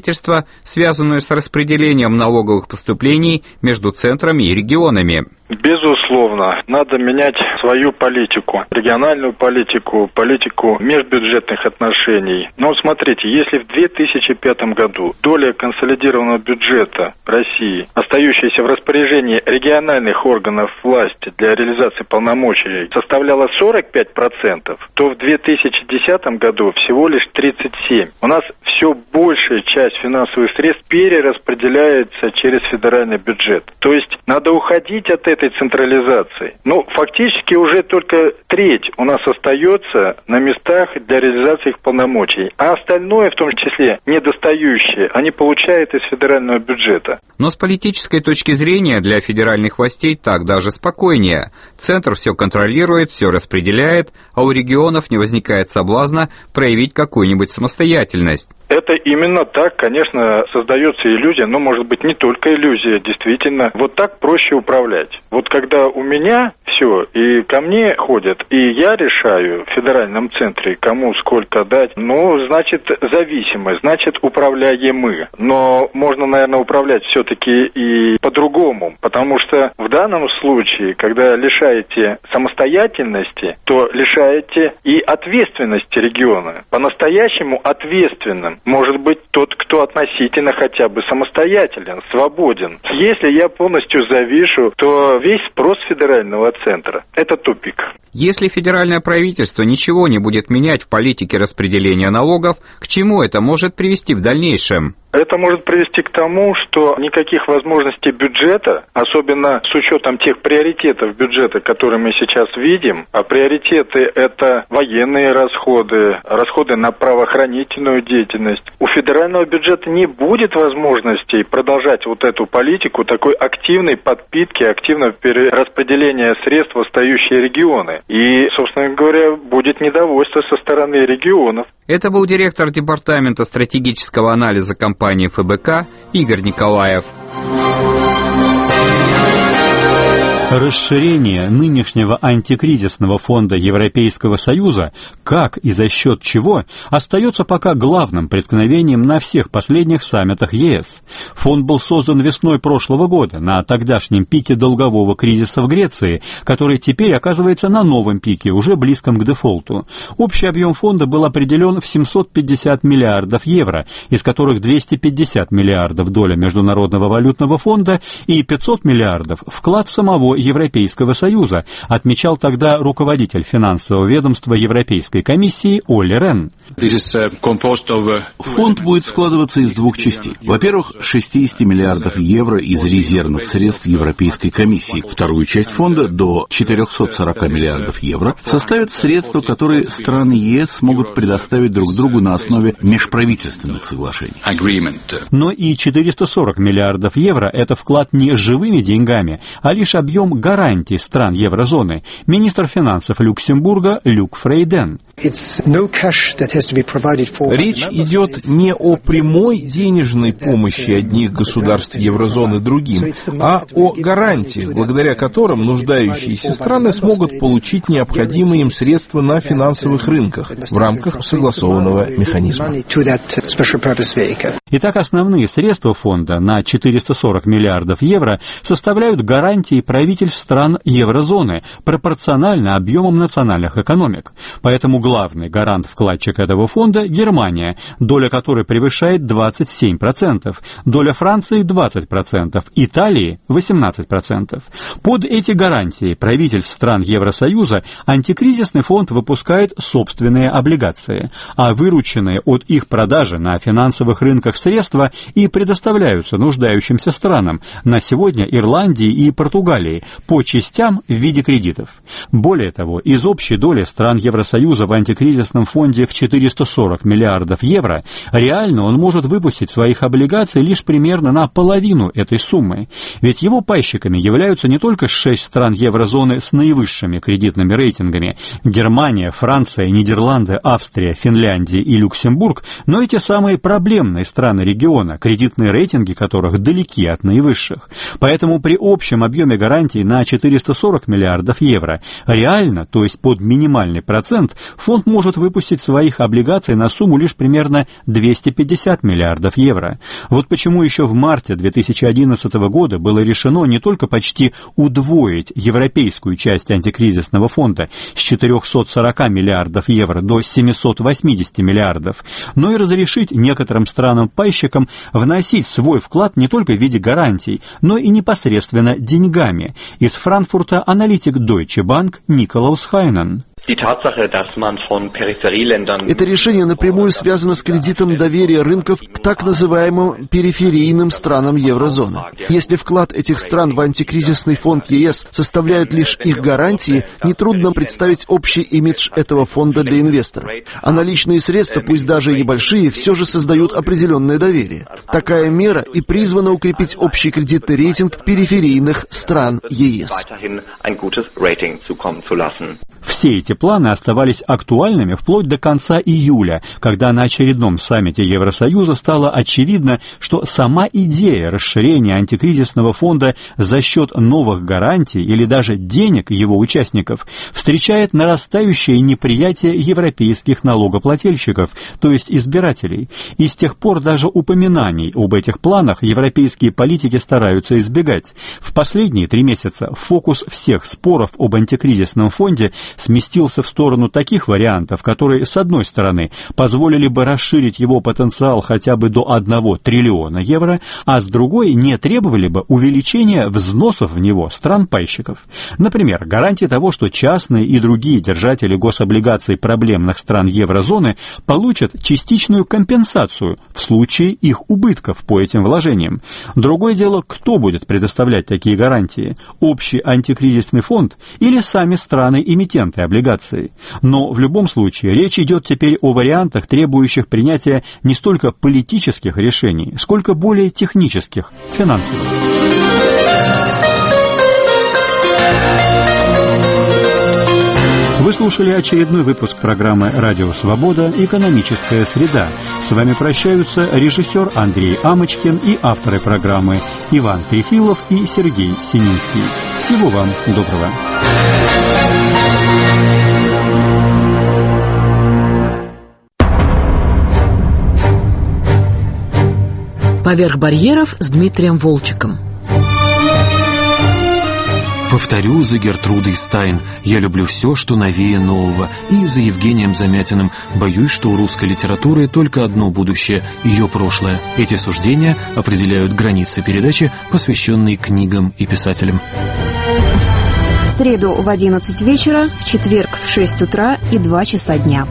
обязательства, связанную с распределением налоговых поступлений между центрами и регионами. Безусловно, надо менять свою политику, региональную политику, политику межбюджетных отношений. Но смотрите, если в 2005 году доля консолидированного бюджета России, остающаяся в распоряжении региональных органов власти для реализации полномочий, составляла 45%, то в 2010 году всего лишь 37%. У нас все большая часть финансовых средств перераспределяется через федеральный бюджет. То есть надо уходить от этой централизации. Ну, фактически уже только треть у нас остается на местах для реализации их полномочий. А остальное, в том числе недостающее, они получают из федерального бюджета. Но с политической точки зрения для федеральных властей так даже спокойнее. Центр все контролирует, все распределяет, а у регионов не возникает соблазна проявить какую-нибудь самостоятельность. Это именно так, конечно, создается иллюзия, но, может быть, не только иллюзия, действительно. Вот так проще управлять. Вот когда у меня все, и ко мне ходят, и я решаю в федеральном центре, кому сколько дать, ну, значит, зависимость, значит, управляемы. Но можно, наверное, управлять все-таки и по-другому, потому что в данном случае, когда лишаете самостоятельности, то лишаете и ответственности региона. По-настоящему ответственным может быть тот, кто относительно хотя бы самостоятелен, свободен. Если я полностью завишу, то весь спрос федерального центра – это тупик. Если федеральное правительство ничего не будет менять в политике распределения налогов, к чему это может привести в дальнейшем? Это может привести к тому, что никаких возможностей бюджета, особенно с учетом тех приоритетов бюджета, которые мы сейчас видим, а приоритеты – это военные расходы, расходы на правоохранительную деятельность, у федерального бюджета не будет возможностей продолжать вот эту политику такой активной подпитки, активного перераспределения средств в остающие регионы. И, собственно говоря, будет недовольство со стороны регионов. Это был директор департамента стратегического анализа компании ФБК Игорь Николаев. Расширение нынешнего антикризисного фонда Европейского Союза, как и за счет чего, остается пока главным преткновением на всех последних саммитах ЕС. Фонд был создан весной прошлого года на тогдашнем пике долгового кризиса в Греции, который теперь оказывается на новом пике, уже близком к дефолту. Общий объем фонда был определен в 750 миллиардов евро, из которых 250 миллиардов доля Международного валютного фонда и 500 миллиардов вклад самого Европейского Союза, отмечал тогда руководитель финансового ведомства Европейской комиссии Олли Рен. Фонд будет складываться из двух частей. Во-первых, 60 миллиардов евро из резервных средств Европейской комиссии. Вторую часть фонда, до 440 миллиардов евро, составят средства, которые страны ЕС смогут предоставить друг другу на основе межправительственных соглашений. Но и 440 миллиардов евро – это вклад не живыми деньгами, а лишь объем гарантий стран еврозоны. Министр финансов Люксембурга Люк Фрейден. Речь идет не о прямой денежной помощи одних государств еврозоны другим, а о гарантиях, благодаря которым нуждающиеся страны смогут получить необходимые им средства на финансовых рынках в рамках согласованного механизма. Итак, основные средства фонда на 440 миллиардов евро составляют гарантии правительств стран еврозоны пропорционально объемам национальных экономик. Поэтому главный гарант-вкладчик этого фонда – Германия, доля которой превышает 27%, доля Франции – 20%, Италии – 18%. Под эти гарантии правительств стран Евросоюза антикризисный фонд выпускает собственные облигации, а вырученные от их продажи на финансовых рынках средства и предоставляются нуждающимся странам, на сегодня Ирландии и Португалии, по частям в виде кредитов. Более того, из общей доли стран Евросоюза в антикризисном фонде в 440 миллиардов евро реально он может выпустить своих облигаций лишь примерно на половину этой суммы. Ведь его пайщиками являются не только 6 стран еврозоны с наивысшими кредитными рейтингами – Германия, Франция, Нидерланды, Австрия, Финляндия и Люксембург, но и те самые проблемные страны региона, кредитные рейтинги которых далеки от наивысших. Поэтому при общем объеме гарантий гарантий на 440 миллиардов евро. Реально, то есть под минимальный процент, фонд может выпустить своих облигаций на сумму лишь примерно 250 миллиардов евро. Вот почему еще в марте 2011 года было решено не только почти удвоить европейскую часть антикризисного фонда с 440 миллиардов евро до 780 миллиардов, но и разрешить некоторым странам-пайщикам вносить свой вклад не только в виде гарантий, но и непосредственно деньгами. Из Франкфурта аналитик Deutsche Bank Николаус Хайнен. Это решение напрямую связано с кредитом доверия рынков к так называемым периферийным странам еврозоны. Если вклад этих стран в антикризисный фонд ЕС составляют лишь их гарантии, нетрудно представить общий имидж этого фонда для инвесторов. А наличные средства, пусть даже и небольшие, все же создают определенное доверие. Такая мера и призвана укрепить общий кредитный рейтинг периферийных стран ЕС. Все эти планы оставались актуальными вплоть до конца июля, когда на очередном саммите Евросоюза стало очевидно, что сама идея расширения антикризисного фонда за счет новых гарантий или даже денег его участников встречает нарастающее неприятие европейских налогоплательщиков, то есть избирателей. И с тех пор даже упоминаний об этих планах европейские политики стараются избегать. В последние 3 месяца фокус всех споров об антикризисном фонде сместился в сторону таких вариантов, которые, с одной стороны, позволили бы расширить его потенциал хотя бы до 1 триллиона евро, а с другой не требовали бы увеличения взносов в него стран-пайщиков. Например, гарантии того, что частные и другие держатели гособлигаций проблемных стран еврозоны получат частичную компенсацию в случае их убытков по этим вложениям. Другое дело, кто будет предоставлять такие гарантии? Общий антикризисный фонд или сами страны-эмитенты облигаций? Но в любом случае речь идет теперь о вариантах, требующих принятия не столько политических решений, сколько более технических, финансовых. Вы слушали очередной выпуск программы «Радио Свобода. Экономическая среда». С вами прощаются режиссер Андрей Амочкин и авторы программы Иван Трефилов и Сергей Сининский. Всего вам доброго. «Поверх барьеров» с Дмитрием Волчеком. Повторю за Гертрудой Стайн: я люблю все, что новее нового. И за Евгением Замятиным: боюсь, что у русской литературы только одно будущее — ее прошлое. Эти суждения определяют границы передачи, посвященной книгам и писателям. В среду в 11 вечера, в четверг в 6 утра и 2 часа дня.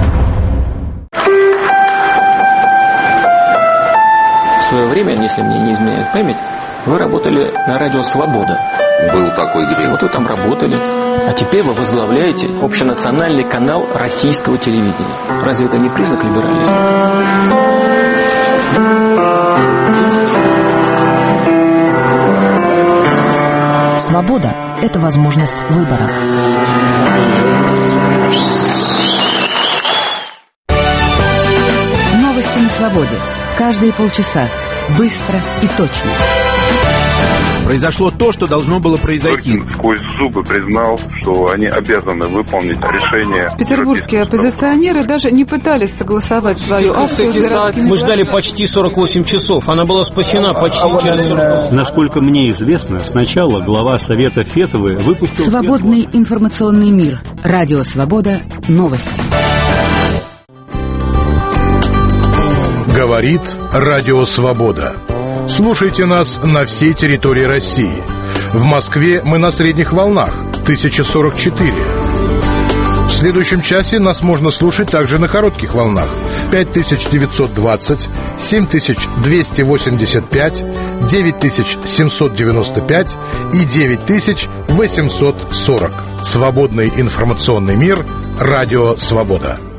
В свое время, если мне не изменяет память, вы работали на радио «Свобода». Был такой грех. Вот вы там работали. А теперь вы возглавляете общенациональный канал российского телевидения. Разве это не признак либерализма? Свобода – это возможность выбора. Новости на свободе. Каждые полчаса. Быстро и точно. Произошло то, что должно было произойти. Сквозь зубы признал, что они обязаны выполнить решение. Петербургские оппозиционеры даже не пытались согласовать свою акцию с городскими. Мы ждали почти 48 часов. Она была спасена почти через 48. Насколько мне известно, сначала глава Совета Фетовы выпустил... Свободный информационный мир. Радио «Свобода». Новости. Говорит Радио Свобода. Слушайте нас на всей территории России. В Москве мы на средних волнах 1044. В следующем часе нас можно слушать также на коротких волнах 5920, 7285, 9795 и 9840. Свободный информационный мир. Радио Свобода.